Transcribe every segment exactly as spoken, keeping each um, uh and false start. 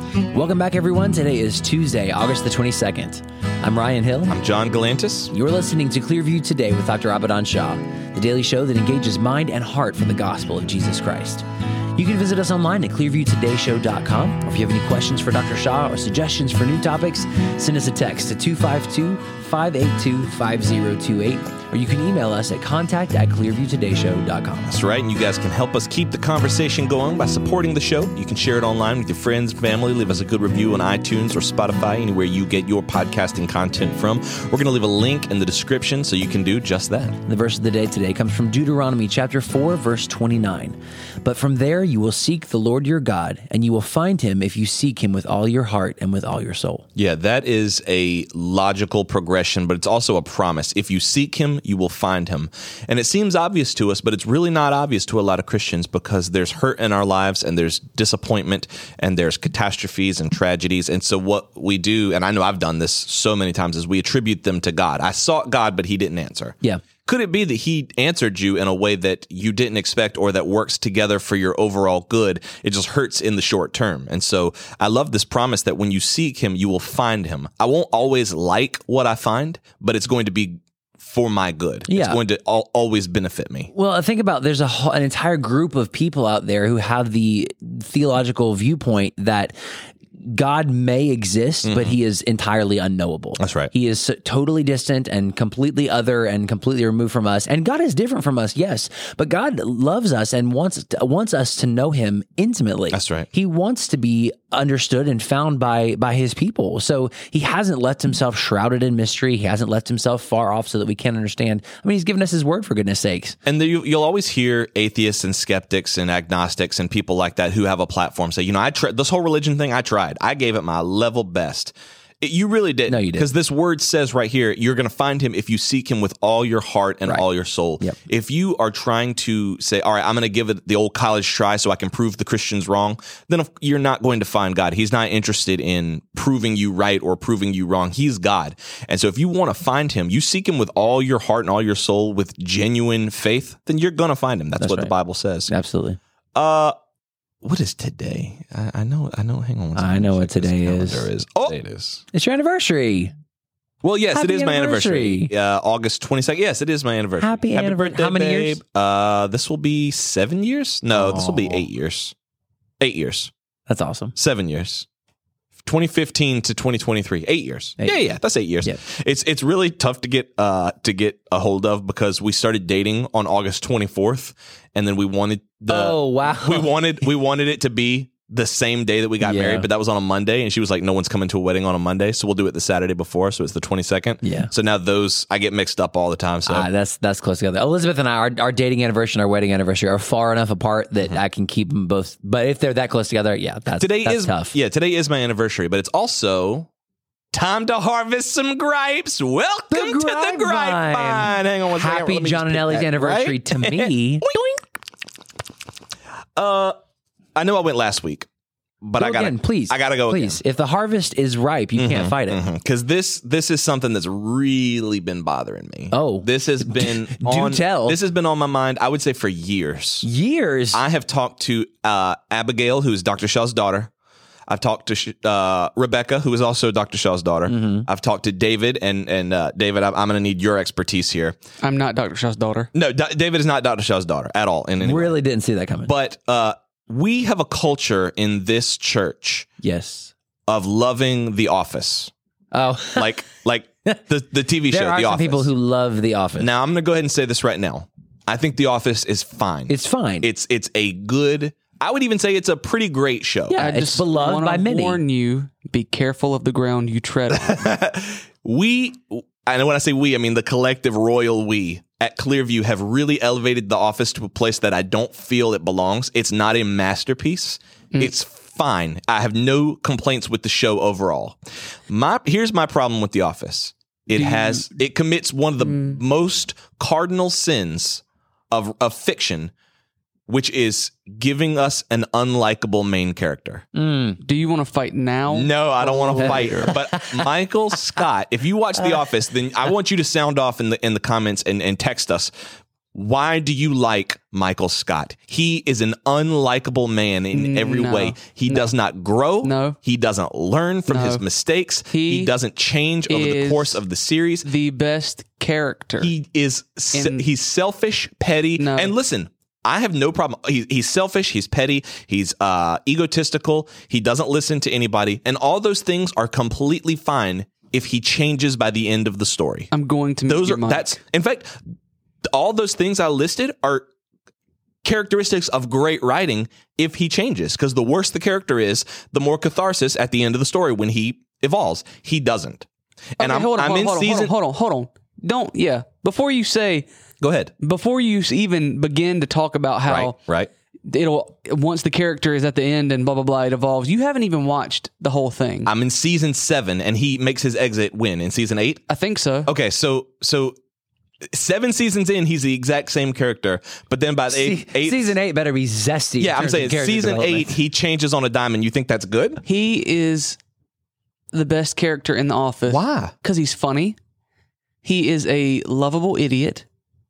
Welcome back, everyone. Today is Tuesday, August the twenty-second. I'm Ryan Hill. I'm John Galantis. You're listening to Clearview Today with Doctor Abadan Shah, the daily show that engages mind and heart for the gospel of Jesus Christ. You can visit us online at clearview today show dot com, or if you have any questions for Doctor Shah or suggestions for new topics, send us a text to two five two, five eight two, five zero two eight, or you can email us at contact at clearview today show dot com. That's right, and you guys can help us keep the conversation going by supporting the show. You can share it online with your friends, family, leave us a good review on iTunes or Spotify, anywhere you get your podcasting content from. We're going to leave a link in the description so you can do just that. The verse of the day today comes from Deuteronomy chapter four, verse twenty-nine. But from there you will seek the Lord your God, and you will find him if you seek him with all your heart and with all your soul. Yeah, that is a logical progression, but it's also a promise. If you seek him, you will find him. And it seems obvious to us, but it's really not obvious to a lot of Christians because there's hurt in our lives and there's disappointment and there's catastrophes and tragedies. And so what we do, and I know I've done this so many times, is we attribute them to God. I sought God, but he didn't answer. Yeah. Could it be that he answered you in a way that you didn't expect or that works together for your overall good? It just hurts in the short term. And so I love this promise that when you seek him, you will find him. I won't always like what I find, but it's going to be for my good. Yeah. It's going to al- always benefit me. Well, think about there's a whole, an entire group of people out there who have the theological viewpoint that God may exist, mm-hmm. but he is entirely unknowable. That's right. He is totally distant and completely other and completely removed from us. And God is different from us, yes, but God loves us and wants wants us to know him intimately. That's right. He wants to be understood and found by by his people. So he hasn't left himself shrouded in mystery. He hasn't left himself far off so that we can't understand. I mean, he's given us his word, for goodness sakes. And the, you, you'll always hear atheists and skeptics and agnostics and people like that who have a platform say, you know, I tried this whole religion thing. I tried. I gave it my level best. It, you really didn't. No, you didn't. Because this word says right here, you're going to find him if you seek him with all your heart and Right. all your soul. Yep. If you are trying to say, all right, I'm going to give it the old college try so I can prove the Christians wrong, then you're not going to find God. He's not interested in proving you right or proving you wrong. He's God. And so if you want to find him, you seek him with all your heart and all your soul with genuine faith, then you're going to find him. That's, That's what right. the Bible says. Absolutely. Uh, what is today? I, I know. I know. Hang on. one second. I know what Check this today is. calendar is. Oh, it is. It's your anniversary. Well, yes, Happy it is my anniversary. anniversary. Uh, August twenty-second. Yes, it is my anniversary. Happy anniversary. birthday, How many babe. years? Uh, this will be seven years. No, this will be Aw. eight years. Eight years. That's awesome. Seven years. twenty fifteen to twenty twenty-three. Eight years. Eight. Yeah, yeah, that's eight years. Yep. It's it's really tough to get uh to get a hold of because we started dating on August twenty-fourth, and then we wanted the Oh, wow. we wanted we wanted it to be the same day that we got Yeah. married, but that was on a Monday, and she was like, "No one's coming to a wedding on a Monday, so we'll do it the Saturday before." So it's the twenty-second. Yeah. So now those I get mixed up all the time. So Ah, that's that's close together. Elizabeth and I, our, our dating anniversary and our wedding anniversary are far enough apart that I can keep them both. But if they're that close together, yeah, that's today that's is tough. yeah today is my anniversary, but it's also time to harvest some gripes. Welcome The to the grapevine. grapevine. Hang on one second. Happy Let me John just and pick Ellie's that, anniversary right? to me. uh, I know I went last week, but Go I gotta again, please. I gotta go Please, if the harvest is ripe, you can't fight it. because this this is something that's really been bothering me. Oh. this has been on, tell. This has been on my mind. I would say for years. Years. I have talked to uh, Abigail, who's Doctor Shaw's daughter. I've talked to uh, Rebecca, who is also Doctor Shaw's daughter. Mm-hmm. I've talked to David, and and uh, David, I'm, I'm going to need your expertise here. I'm not Doctor Shaw's daughter. No, D- David is not Doctor Shaw's daughter at all. In any way. really didn't see that coming. But uh, we have a culture in this church yes. of loving The Office, Oh, like like the the T V there show, are The some Office. people who love The Office. Now I'm going to go ahead and say this right now. I think The Office is fine. It's fine. It's it's a good. I would even say it's a pretty great show. Yeah. I It's just beloved wanna by many. warn you, be careful of the ground you tread on. We, I know when I say we, I mean the collective royal we at Clearview have really elevated The Office to a place that I don't feel it belongs. It's not a masterpiece. Mm. It's fine. I have no complaints with the show overall. My here's my problem with The Office. It has it commits one of the Mm. most cardinal sins of of fiction, which is giving us an unlikable main character. Mm. Do you want to fight now? No, I don't want to Or fight. later? But Michael Scott, if you watch The Office, then I want you to sound off in the in the comments and, and text us. why do you like Michael Scott? He is an unlikable man in every No. way. He No. does not grow. No. He doesn't learn from No. his mistakes. He He doesn't change over the is course of the series. The best character. He is se- In- he's selfish, petty, No. and listen. I have no problem. He, he's selfish. He's petty. He's uh, egotistical. He doesn't listen to anybody, and all those things are completely fine if he changes by the end of the story. I'm going to. Those your are mic. that's in fact, all those things I listed are characteristics of great writing if he changes, because the worse the character is, the more catharsis at the end of the story when he evolves. He doesn't. And Okay, I'm, hold on, I'm hold on, in hold on, season. Hold on, hold on, hold on. Don't. Yeah. Before you say. Go ahead. Before you even begin to talk about how Right. Right. it'll once the character is at the end and blah blah blah, it evolves. You haven't even watched the whole thing. I'm in season seven, and he makes his exit when in season eight. I think so. Okay, so so seven seasons in, he's the exact same character, but then by the Se- eight, eight season eight better be zesty. in yeah, I'm terms of saying character season development. eight, he changes on a dime, and you think that's good? He is the best character in The Office. Why? Because he's funny. He is a lovable idiot.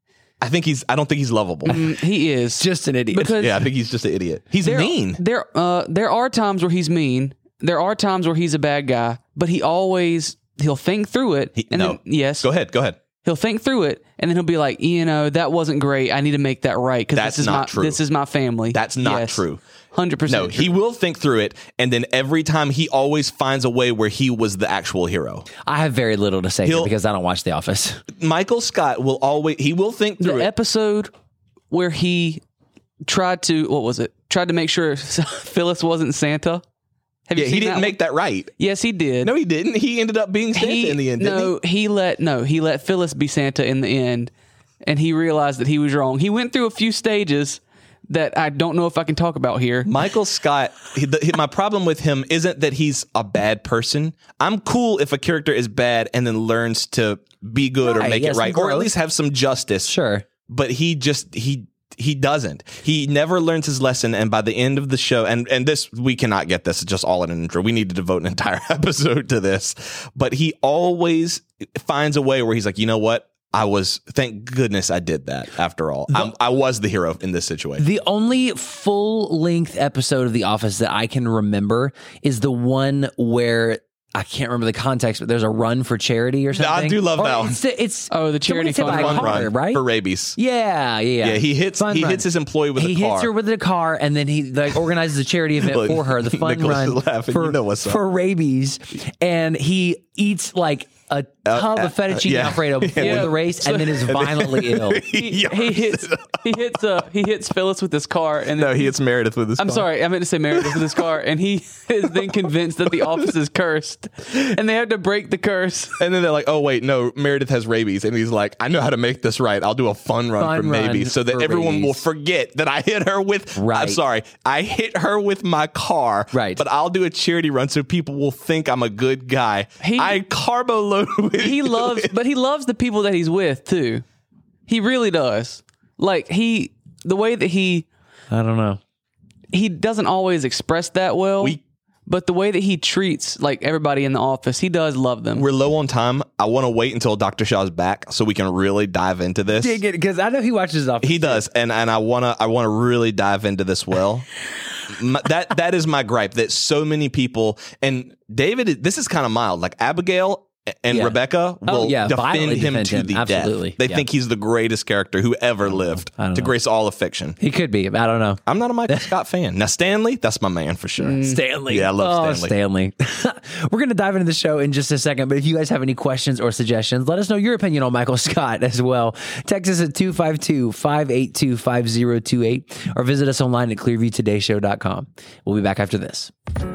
I think he's. I don't think he's lovable. Mm, he is Just an idiot. because Yeah, I think he's just an idiot. He's there, mean. There, uh, there are times where he's mean. There are times where he's a bad guy, but he always he'll think through it. He- and no. then, yes, Go ahead. Go ahead. he'll think through it, and then he'll be like, you know, that wasn't great. I need to make that right because That's this is not my true. this is my family. That's not Yes. true. Hundred percent. No, he will think through it, and then every time he always finds a way where he was the actual hero. I have very little to say here He'll- because I don't watch The Office. Michael Scott will always. He will think through the it. episode where he tried to what was it? Tried to make sure Phyllis wasn't Santa. Have Yeah, you he seen didn't that make one? that right. Yes, he did. No, he didn't. He ended up being Santa he, in the end. Didn't no, he? let no, he let Phyllis be Santa in the end, and he realized that he was wrong. He went through a few stages that I don't know if I can talk about here. Michael Scott, he, the, he- my problem with him isn't that he's a bad person. I'm cool if a character is bad and then learns to be good or Right, make yeah, it some right, or at growth. least have some justice. Sure. But he just he he doesn't. He never learns his lesson, and by the end of the show, and and this we cannot get this just all in an intro. We need to devote an entire episode to this. But he always finds a way where he's like, you know what? I was, thank goodness I did that after all. I'm, I was the hero in this situation. The only full length episode of The Office that I can remember is the one where I can't remember the context, but there's a run for charity or something. I do love Or that one. It's, it's Oh, the charity somebody's hit by fund a run. car, Run right? for rabies. Yeah, yeah, yeah. Yeah, he hits Fun he run. hits his employee with he a car. hits her with a car, and then he like organizes a charity event Look, for her, the fun Nicholas run is laughing. for, You know what's up. for rabies, and he eats like a tub uh, of fettuccine yeah. alfredo before Yeah. the race, and then is violently ill. He, he hits he hits uh he hits Phyllis with his car, and No, then he hits Meredith with his I'm car. sorry, I meant to say Meredith with his car, and he is then convinced that the office is cursed, and they have to break the curse. And then they're like, oh, wait, no, Meredith has rabies. And he's like, I know how to make this right. I'll do a fun run Fun for run rabies so that for everyone rabies. will forget that I hit her with, I'm Right. sorry, I hit her with my car. Right. But I'll do a charity run so people will think I'm a good guy. He- I carbo load with He loves, but he loves the people that he's with too. He really does. Like he, the way that he I don't know. he doesn't always express that well. We- but the way that he treats like everybody in the office, he does love them. We're low on time. I want to wait until Doctor Shaw's back so we can really dive into this. Dig it, because I know he watches Office. He does, and and I wanna I wanna really dive into this well. my, that that is my gripe that so many people and David. This is kind of mild. Like Abigail and Yeah. Rebecca will Oh, yeah, defend violently him defend to him. the Absolutely. death. They Yeah. think he's the greatest character who ever lived I don't to know. grace all of fiction. He could be. I don't know. I'm not a Michael Scott fan. Now Stanley, that's my man for sure. Stanley. Yeah, I love oh, Stanley. Stanley. We're going to dive into the show in just a second, but if you guys have any questions or suggestions, let us know your opinion on Michael Scott as well. Text us at two five two, five eight two, five zero two eight or visit us online at clearview today show dot com. We'll be back after this.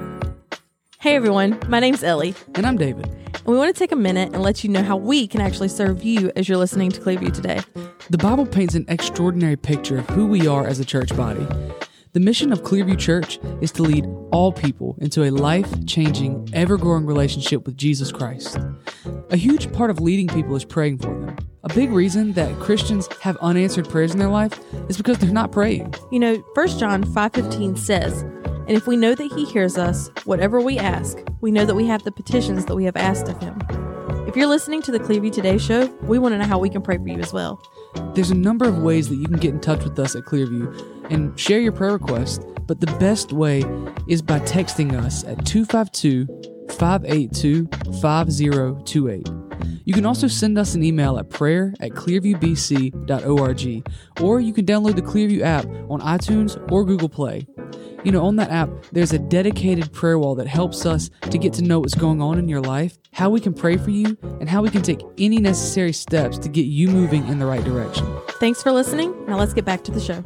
Hey everyone, my name's Ellie, And I'm David. and we want to take a minute and let you know how we can actually serve you as you're listening to Clearview today. The Bible paints an extraordinary picture of who we are as a church body. The mission of Clearview Church is to lead all people into a life-changing, ever-growing relationship with Jesus Christ. A huge part of leading people is praying for them. A big reason that Christians have unanswered prayers in their life is because they're not praying. You know, First John five fifteen says, "And if we know that he hears us, whatever we ask, we know that we have the petitions that we have asked of him." If you're listening to the Clearview Today show, we want to know how we can pray for you as well. There's a number of ways that you can get in touch with us at Clearview and share your prayer request, but the best way is by texting us at two five two, five eight two, five zero two eight. You can also send us an email at prayer at clearview b c dot org, or you can download the Clearview app on iTunes or Google Play. You know, on that app, there's a dedicated prayer wall that helps us to get to know what's going on in your life, how we can pray for you, and how we can take any necessary steps to get you moving in the right direction. Thanks for listening. Now let's get back to the show.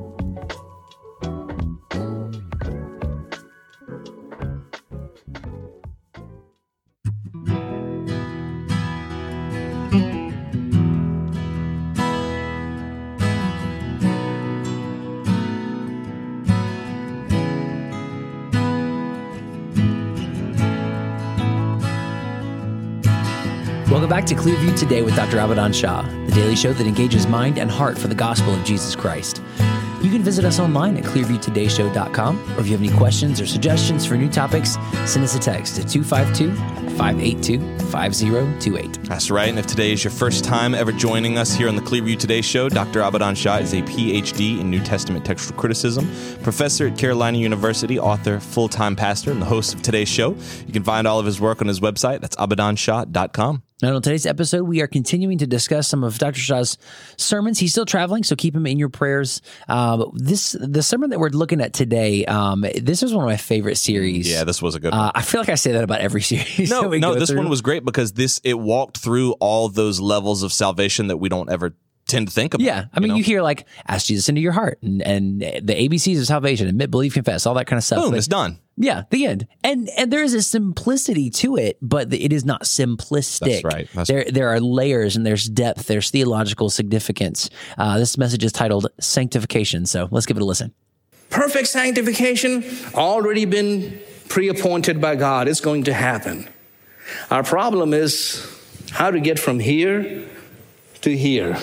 Welcome back to Clearview Today with Doctor Abadan Shah, the daily show that engages mind and heart for the gospel of Jesus Christ. You can visit us online at clearview today show dot com, or if you have any questions or suggestions for new topics, send us a text at two five two, five eight two, five zero two eight. That's right. And if today is your first time ever joining us here on the Clearview Today Show, Doctor Abadan Shah is a P H D in New Testament textual criticism, professor at Carolina University, author, full-time pastor, and the host of today's show. You can find all of his work on his website. That's abadan shah dot com. Now, on today's episode, we are continuing to discuss some of Doctor Shah's sermons. He's still traveling, so keep him in your prayers. Uh, this the sermon that we're looking at today, um, this is one of my favorite series. Yeah, this was a good one. Uh, I feel like I say that about every series. No, that we no, go this through. one was great because this it walked through all those levels of salvation that we don't ever tend to think about. Yeah, I mean, you, know? you hear like, ask Jesus into your heart, and, and the A B Cs of salvation, admit, believe, confess, all that kind of stuff. Boom, But- it's done. Yeah, the end. And and there is a simplicity to it, but it is not simplistic. That's right. That's there there are layers and there's depth, there's theological significance. Uh, this message is titled Sanctification, so let's give it a listen. Perfect sanctification, already been pre-appointed by God. It's going to happen. Our problem is how to get from here to here.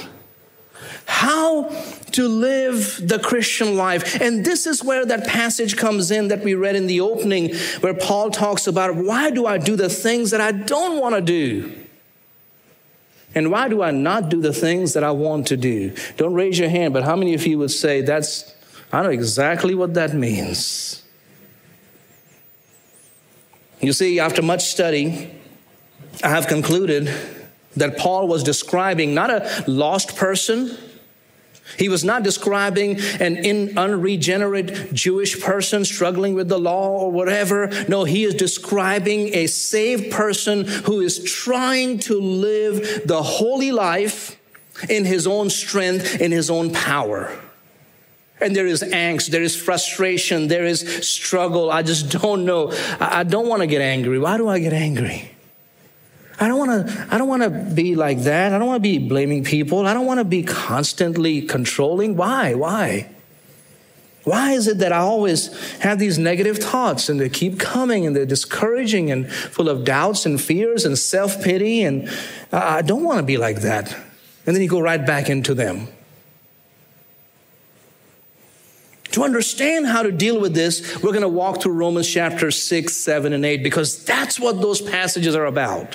How to live the Christian life. And this is where that passage comes in that we read in the opening, where Paul talks about, why do I do the things that I don't want to do? And why do I not do the things that I want to do? Don't raise your hand, but how many of you would say, that's, I know exactly what that means. You see, after much study, I have concluded that Paul was describing not a lost person. He was not describing an in, unregenerate Jewish person struggling with the law or whatever. No, he is describing a saved person who is trying to live the holy life in his own strength, in his own power. And there is angst, there is frustration, there is struggle. I just don't know. I, I don't want to get angry. Why do I get angry? I don't want to, I don't want to be like that. I don't want to be blaming people. I don't want to be constantly controlling. Why? Why? Why is it that I always have these negative thoughts and they keep coming and they're discouraging and full of doubts and fears and self-pity? And I don't want to be like that. And then you go right back into them. To understand how to deal with this, we're going to walk through Romans chapter six, seven, and eight, because that's what those passages are about.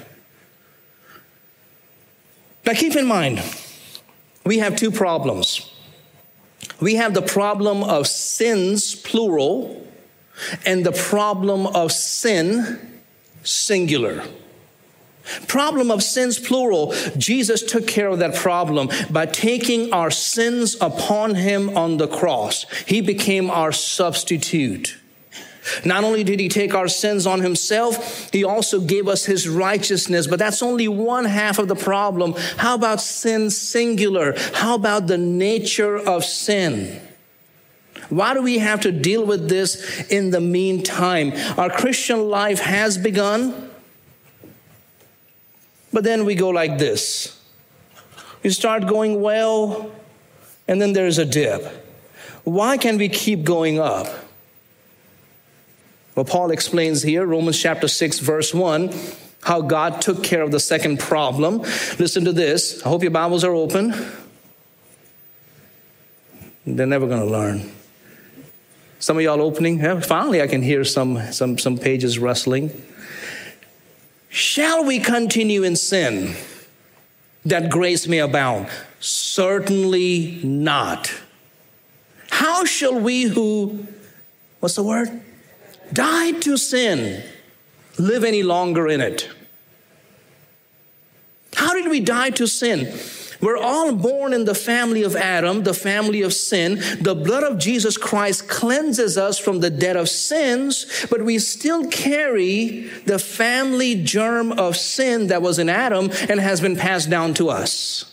Now keep in mind, we have two problems. We have the problem of sins, plural, and the problem of sin, singular. Problem of sins, plural. Jesus took care of that problem by taking our sins upon him on the cross. He became our substitute. Not only did he take our sins on himself, he also gave us his righteousness, but that's only one half of the problem. How about sin singular? How about the nature of sin? Why do we have to deal with this in the meantime? Our Christian life has begun, but then we go like this. We start going well, and then there's a dip. Why can we keep going up? Well, Paul explains here, Romans chapter six, verse one, how God took care of the second problem. Listen to this. I hope your Bibles are open. They're never going to learn. Some of y'all opening. Yeah, finally, I can hear some, some, some pages rustling. Shall we continue in sin that grace may abound? Certainly not. How shall we who, what's the word? Died to sin, live any longer in it? How did we die to sin? We're all born in the family of Adam, the family of sin. The blood of Jesus Christ cleanses us from the debt of sins, but we still carry the family germ of sin that was in Adam and has been passed down to us.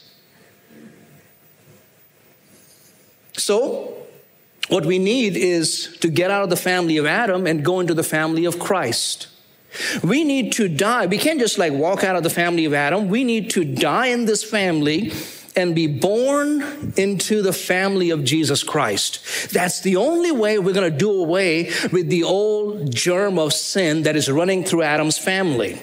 So, what we need is to get out of the family of Adam and go into the family of Christ. We need to die. We can't just like walk out of the family of Adam. We need to die in this family and be born into the family of Jesus Christ. That's the only way we're going to do away with the old germ of sin that is running through Adam's family.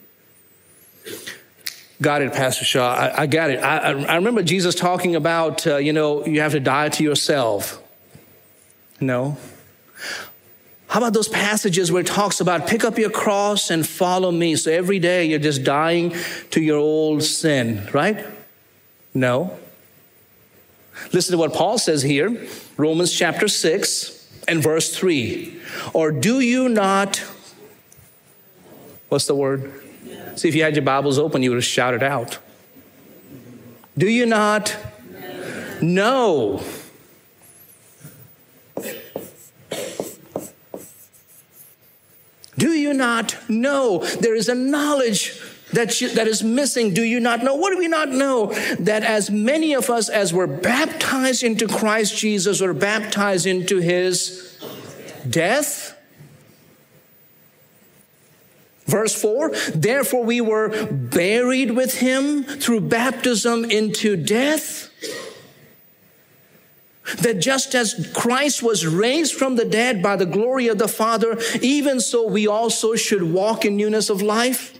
Got it, Pastor Shaw. I, I got it. I, I remember Jesus talking about, uh, you know, you have to die to yourself. No. How about those passages where it talks about pick up your cross and follow me? So every day you're just dying to your old sin, right? No. Listen to what Paul says here, Romans chapter six and verse three. Or do you not, what's the word? See, if you had your Bibles open, you would have shouted out. Do you not know? Do you not know? There is a knowledge that, you, that is missing. Do you not know? What do we not know? That as many of us as were baptized into Christ Jesus were baptized into his death. Verse four, therefore we were buried with him through baptism into death. That just as Christ was raised from the dead by the glory of the Father, even so we also should walk in newness of life.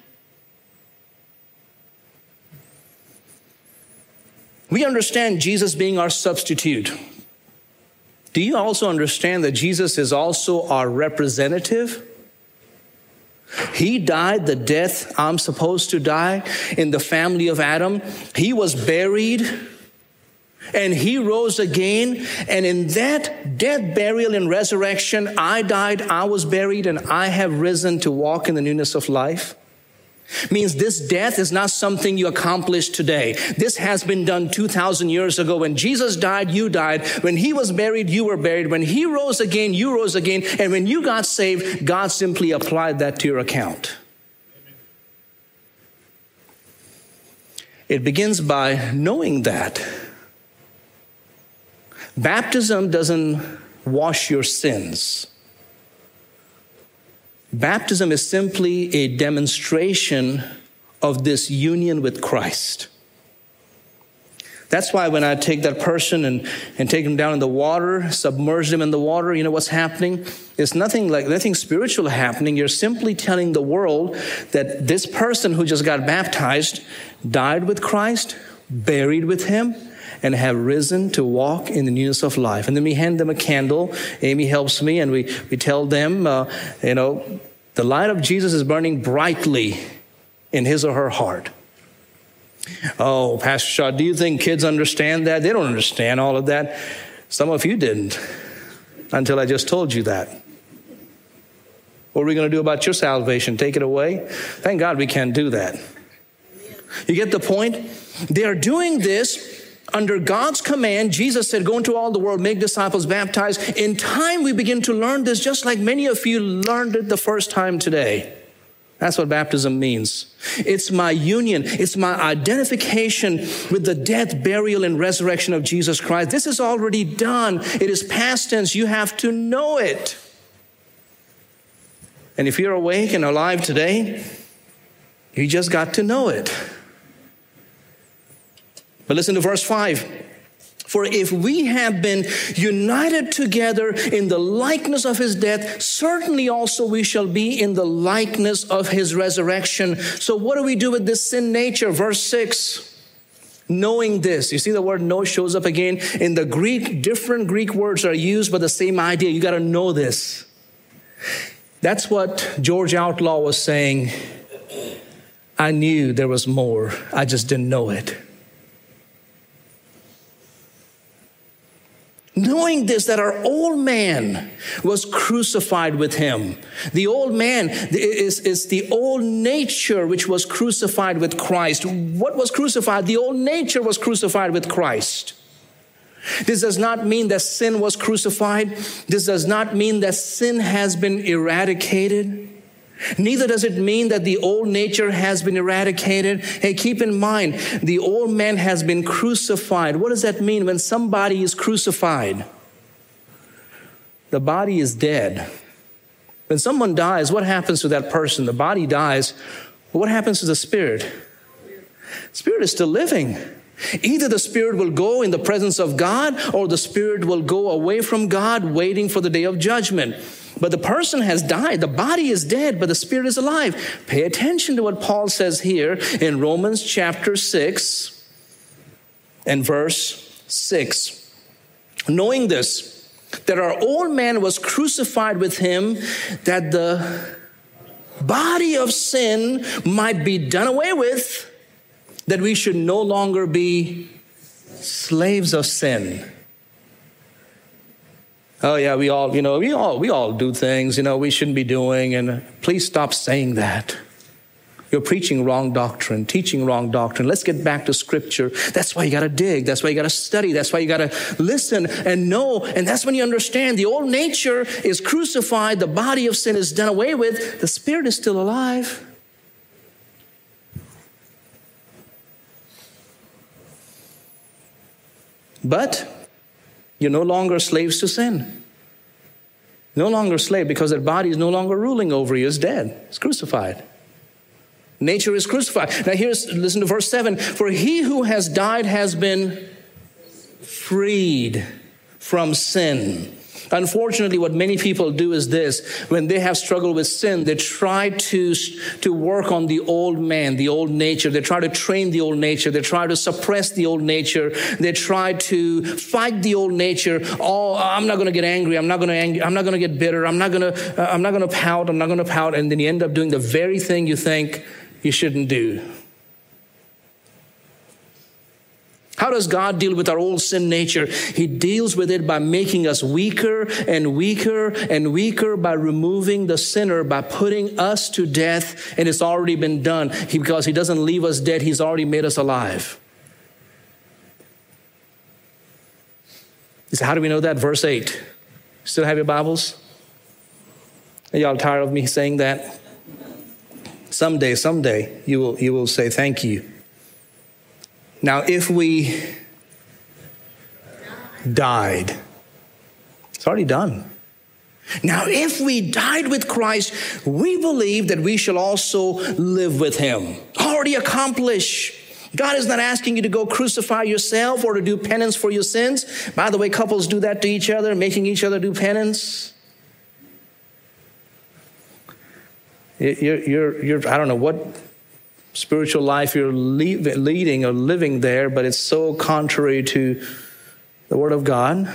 We understand Jesus being our substitute. Do you also understand that Jesus is also our representative? He died the death I'm supposed to die in the family of Adam. He was buried. And he rose again. And in that death, burial, and resurrection, I died, I was buried, and I have risen to walk in the newness of life. Means this death is not something you accomplish today. This has been done two thousand years ago. When Jesus died, you died. When he was buried, you were buried. When he rose again, you rose again. And when you got saved, God simply applied that to your account. It begins by knowing that. Baptism doesn't wash your sins. Baptism is simply a demonstration of this union with Christ. That's why when I take that person and, and take them down in the water, submerge them in the water, you know what's happening? It's nothing like nothing spiritual happening. You're simply telling the world that this person who just got baptized died with Christ, buried with him, and have risen to walk in the newness of life. And then we hand them a candle. Amy helps me, and we, we tell them, uh, you know, the light of Jesus is burning brightly in his or her heart. Oh, Pastor Shaw, do you think kids understand that? They don't understand all of that. Some of you didn't until I just told you that. What are we going to do about your salvation? Take it away? Thank God we can't do that. You get the point? They are doing this under God's command. Jesus said, go into all the world, make disciples, baptize. In time, we begin to learn this just like many of you learned it the first time today. That's what baptism means. It's my union. It's my identification with the death, burial, and resurrection of Jesus Christ. This is already done. It is past tense. You have to know it. And if you're awake and alive today, you just got to know it. But listen to verse five. For if we have been united together in the likeness of his death, certainly also we shall be in the likeness of his resurrection. So what do we do with this sin nature? Verse six. Knowing this. You see the word know shows up again. In the Greek, different Greek words are used, but the same idea. You got to know this. That's what George Outlaw was saying. I knew there was more. I just didn't know it. Knowing this, that our old man was crucified with him. The old man is, is the old nature which was crucified with Christ. What was crucified? The old nature was crucified with Christ. This does not mean that sin was crucified. This does not mean that sin has been eradicated. Neither does it mean that the old nature has been eradicated. Hey, keep in mind, the old man has been crucified. What does that mean when somebody is crucified? The body is dead. When someone dies, what happens to that person? The body dies. What happens to the spirit? Spirit is still living. Either the spirit will go in the presence of God, or the spirit will go away from God, waiting for the day of judgment. But the person has died. The body is dead, but the spirit is alive. Pay attention to what Paul says here in Romans chapter six and verse six. Knowing this, that our old man was crucified with him, that the body of sin might be done away with, that we should no longer be slaves of sin. Oh yeah, we all, you know, we all, we all do things, you know, we shouldn't be doing. And please stop saying that. You're preaching wrong doctrine, teaching wrong doctrine. Let's get back to scripture. That's why you got to dig. That's why you got to study. That's why you got to listen and know. And that's when you understand the old nature is crucified. The body of sin is done away with. The spirit is still alive. But you're no longer slaves to sin. No longer slave, because that body is no longer ruling over you. It's dead. It's crucified. Nature is crucified. Now here's, listen to verse seven. For he who has died has been freed from sin. Unfortunately, what many people do is this. When they have struggled with sin, they try to, to work on the old man, the old nature. They try to train the old nature. They try to suppress the old nature. They try to fight the old nature. Oh, I'm not going to get angry. I'm not going to ang- I'm not going to get bitter. I'm not going to uh, I'm not going to pout. I'm not going to pout. And then you end up doing the very thing you think you shouldn't do. How does God deal with our old sin nature? He deals with it by making us weaker and weaker and weaker, by removing the sinner, by putting us to death. And it's already been done. He, because he doesn't leave us dead. He's already made us alive. So how do we know that? Verse eight. Still have your Bibles? Are y'all tired of me saying that? Someday, someday, you will, you will say thank you. Now, if we died, it's already done. Now, if we died with Christ, we believe that we shall also live with him. Already accomplished. God is not asking you to go crucify yourself or to do penance for your sins. By the way, couples do that to each other, making each other do penance. You're, you're, you're I don't know what spiritual life you're leading or living there, but it's so contrary to the Word of God.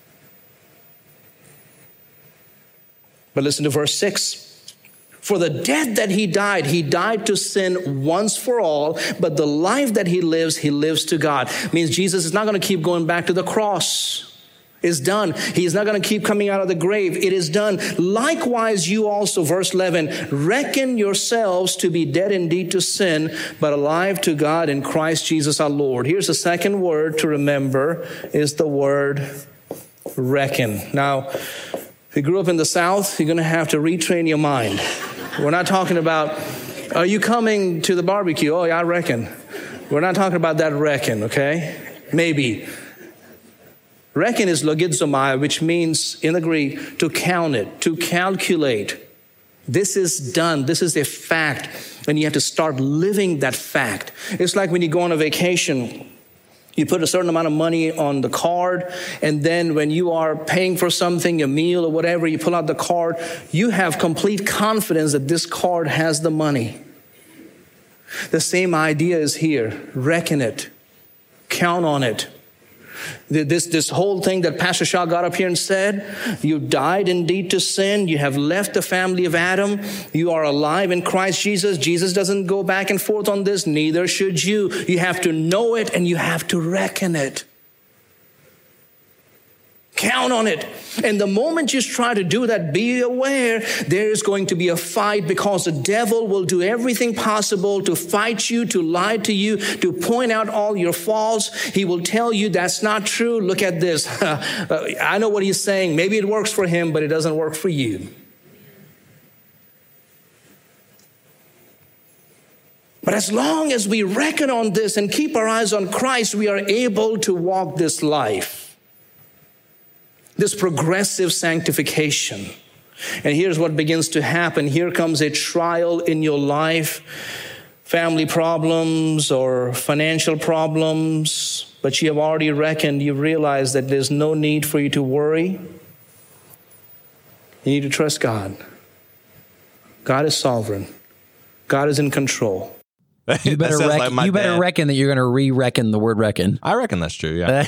But listen to verse six. For the death that he died, he died to sin once for all, but the life that he lives, he lives to God. It means Jesus is not going to keep going back to the cross. It's done. He's not going to keep coming out of the grave. It is done. Likewise, you also, verse eleven, reckon yourselves to be dead indeed to sin, but alive to God in Christ Jesus our Lord. Here's the second word to remember, is the word reckon. Now, if you grew up in the South, you're going to have to retrain your mind. We're not talking about, are you coming to the barbecue? Oh, yeah, I reckon. We're not talking about that reckon, okay? Maybe. Reckon is logizomai, which means in the Greek to count it, to calculate. This is done. This is a fact. And you have to start living that fact. It's like when you go on a vacation, you put a certain amount of money on the card, and then when you are paying for something, a meal or whatever, you pull out the card, you have complete confidence that this card has the money. The same idea is here. Reckon it. Count on it. This, this whole thing that Pastor Shaw got up here and said, you died indeed to sin. You have left the family of Adam. You are alive in Christ Jesus. Jesus doesn't go back and forth on this. Neither should you. You have to know it and you have to reckon it. Count on it. And the moment you try to do that, be aware there is going to be a fight, because the devil will do everything possible to fight you, to lie to you, to point out all your faults. He will tell you that's not true. Look at this. I know what he's saying. Maybe it works for him, but it doesn't work for you. But as long as we reckon on this and keep our eyes on Christ, we are able to walk this life. This progressive sanctification. And here's what begins to happen. Here comes a trial in your life, family problems or financial problems, but you have already reckoned, you realize that there's no need for you to worry. You need to trust God. God is sovereign. God is in control. You better, That sounds rec- like my you better dad. reckon that you're going to re-reckon the word reckon. I reckon that's true. Yeah.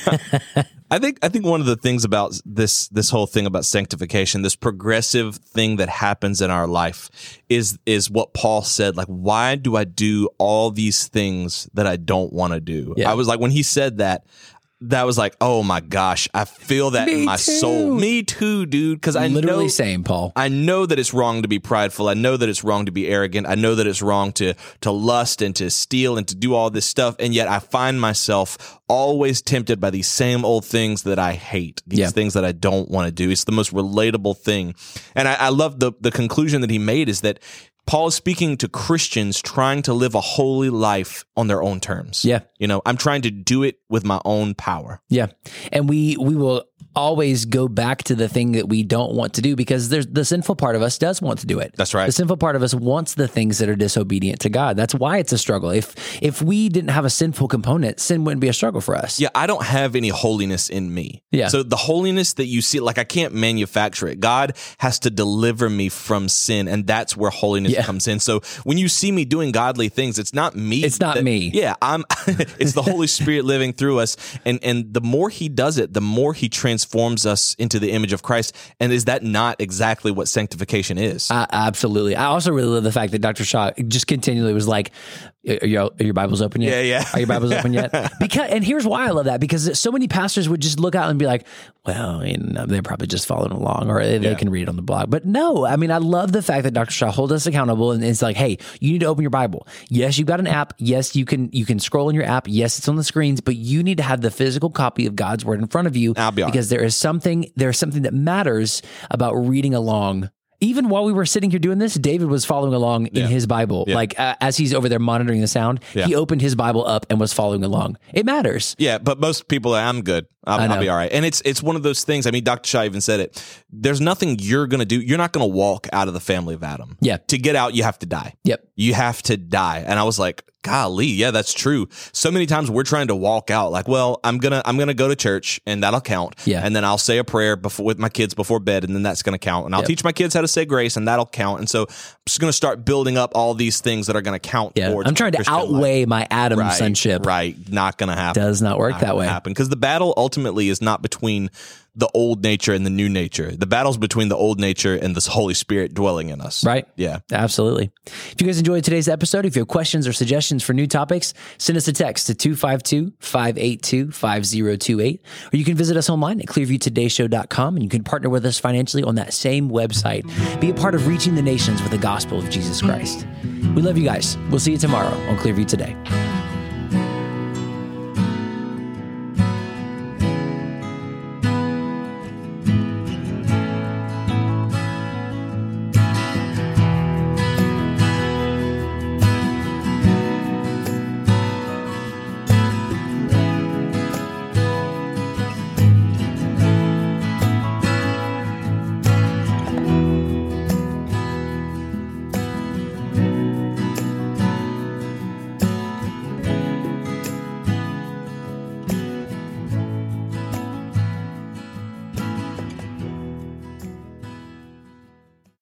I think I think one of the things about this this whole thing about sanctification, this progressive thing that happens in our life, is is what Paul said. Like, why do I do all these things that I don't want to do? Yeah. I was like, when he said that, that was like, oh my gosh, I feel that Me in my too. soul. Me too, dude. Because I Literally know, same, Paul. I know that it's wrong to be prideful. I know that it's wrong to be arrogant. I know that it's wrong to to lust and to steal and to do all this stuff. And yet I find myself always tempted by these same old things that I hate, these Yeah. things that I don't want to do. It's the most relatable thing. And I, I love the the conclusion that he made is that Paul is speaking to Christians trying to live a holy life on their own terms. Yeah. You know, I'm trying to do it with my own power. Yeah. And we we will always go back to the thing that we don't want to do, because there's the sinful part of us does want to do it. That's right. The sinful part of us wants the things that are disobedient to God. That's why it's a struggle. If if we didn't have a sinful component, sin wouldn't be a struggle for us. Yeah, I don't have any holiness in me. Yeah. So the holiness that you see, like I can't manufacture it. God has to deliver me from sin, and that's where holiness Yeah. comes in. So when you see me doing godly things, it's not me. It's not that- me. Yeah, I'm. It's the Holy Spirit living through us, and and the more He does it, the more He transforms us into the image of Christ. And is that not exactly what sanctification is? Uh, absolutely. I also really love the fact that Doctor Shaw just continually was like, "Are your, are your Bibles open yet? Yeah, yeah. Are your Bibles open yet?" Because, and here's why I love that, because so many pastors would just look out and be like, "Well, you know, they're probably just following along, or they, they Yeah. can read it on the blog." But no, I mean, I love the fact that Doctor Shaw holds us accountable, and it's like, "Hey, you need to open your Bible. Yes, you've got an app. Yes, you can you can scroll in your app. Yes, it's on the screens, but you need to have the physical copy of God's Word in front of you, I'll be honest. because there is something there is something that matters about reading along." Even while we were sitting here doing this, David was following along in Yeah. his Bible. Yeah. Like uh, as he's over there monitoring the sound, Yeah. he opened his Bible up and was following along. It matters. Yeah, but most people, I'm good. I'll, I know. I'll be all right. And it's it's one of those things. I mean, Doctor Shaw even said it. There's nothing you're going to do. You're not going to walk out of the family of Adam. Yeah. To get out, you have to die. Yep. You have to die. And I was like, golly, yeah, that's true. So many times we're trying to walk out like, well, I'm going to I'm going to go to church and that'll count. Yeah. And then I'll say a prayer before with my kids before bed, and then that's going to count. And I'll Yep. teach my kids how to say grace, and that'll count. And so I'm just going to start building up all these things that are going to count Yeah. towards I'm trying my to Christian life. outweigh my Adam Right, sonship. Right. Not going to happen. Does not work Not that gonna way. happen, because the battle ultimately is not between the old nature and the new nature. The battle's between the old nature and this Holy Spirit dwelling in us. Right? Yeah. Absolutely. If you guys enjoyed today's episode, if you have questions or suggestions for new topics, send us a text to two five two, five eight two, five zero two eight, or you can visit us online at clearview today show dot com, and you can partner with us financially on that same website. Be a part of reaching the nations with the gospel of Jesus Christ. We love you guys. We'll see you tomorrow on Clearview Today.